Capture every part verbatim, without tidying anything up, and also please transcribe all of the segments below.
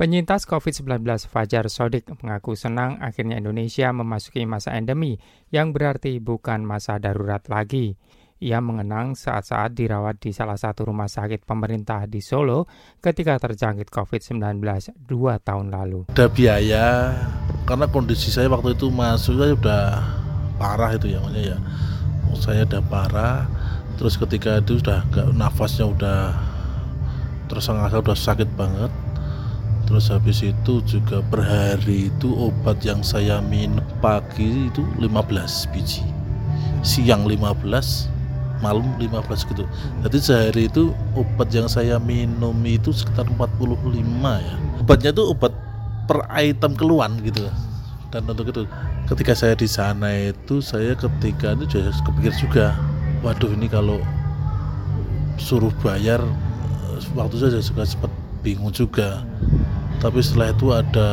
Penyintas covid sembilan belas Fajar Shodiq mengaku senang akhirnya Indonesia memasuki masa endemi yang berarti bukan masa darurat lagi. Ia mengenang saat-saat dirawat di salah satu rumah sakit pemerintah di Solo ketika terjangkit covid sembilan belas dua tahun lalu. Ada biaya, karena kondisi saya waktu itu masuk saya udah parah itu ya, maksudnya ya. Saya udah parah, terus ketika itu sudah gak, nafasnya udah tersengah-engah, udah sakit banget. Terus habis itu juga per hari itu obat yang saya minum pagi itu lima belas biji, siang lima belas, malam lima belas gitu. Jadi sehari itu obat yang saya minum itu sekitar empat puluh lima ya. Obatnya itu obat per item keluhan gitu. Dan untuk itu ketika saya di sana itu saya ketika itu juga kepikir juga, waduh ini kalau suruh bayar, waktu saya juga sempat bingung juga. Tapi setelah itu ada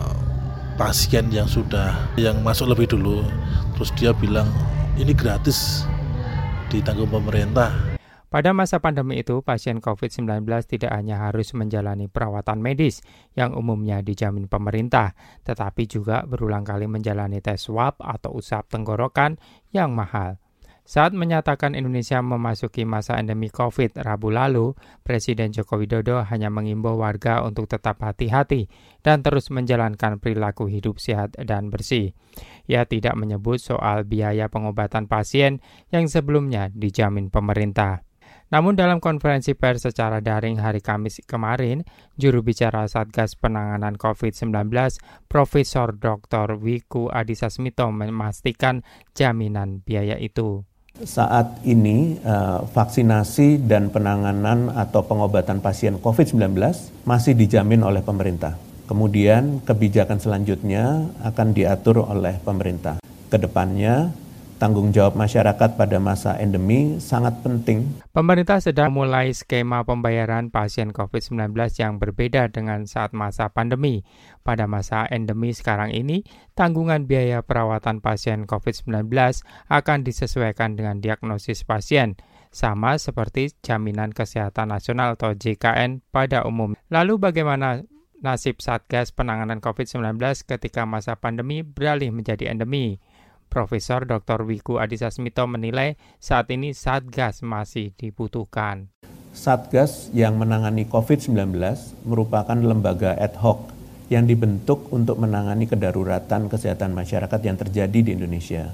pasien yang sudah yang masuk lebih dulu, terus dia bilang ini gratis ditanggung pemerintah. Pada masa pandemi itu, pasien covid sembilan belas tidak hanya harus menjalani perawatan medis yang umumnya dijamin pemerintah, tetapi juga berulang kali menjalani tes swab atau usap tenggorokan yang mahal. Saat menyatakan Indonesia memasuki masa endemi COVID Rabu lalu, Presiden Joko Widodo hanya mengimbau warga untuk tetap hati-hati dan terus menjalankan perilaku hidup sehat dan bersih. Ia tidak menyebut soal biaya pengobatan pasien yang sebelumnya dijamin pemerintah. Namun dalam konferensi pers secara daring hari Kamis kemarin, juru bicara Satgas Penanganan covid sembilan belas, Profesor Doktor Wiku Adhisa Smito memastikan jaminan biaya itu. Saat ini uh, vaksinasi dan penanganan atau pengobatan pasien covid sembilan belas masih dijamin oleh pemerintah. Kemudian kebijakan selanjutnya akan diatur oleh pemerintah. Kedepannya, tanggung jawab masyarakat pada masa endemi sangat penting. Pemerintah sedang memulai skema pembayaran pasien covid sembilan belas yang berbeda dengan saat masa pandemi. Pada masa endemi sekarang ini, tanggungan biaya perawatan pasien covid sembilan belas akan disesuaikan dengan diagnosis pasien, sama seperti Jaminan Kesehatan Nasional atau J K N pada umum. Lalu bagaimana nasib Satgas Penanganan covid sembilan belas ketika masa pandemi beralih menjadi endemi? Profesor Doktor Wiku Adhisa Smito menilai saat ini Satgas masih dibutuhkan. Satgas yang menangani covid sembilan belas merupakan lembaga ad hoc yang dibentuk untuk menangani kedaruratan kesehatan masyarakat yang terjadi di Indonesia.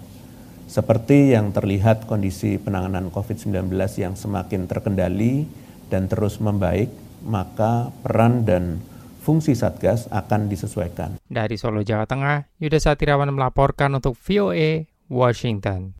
Seperti yang terlihat kondisi penanganan covid sembilan belas yang semakin terkendali dan terus membaik, maka peran dan fungsi Satgas akan disesuaikan. Dari Solo, Jawa Tengah, Yuda Satirawan melaporkan untuk V O A Washington.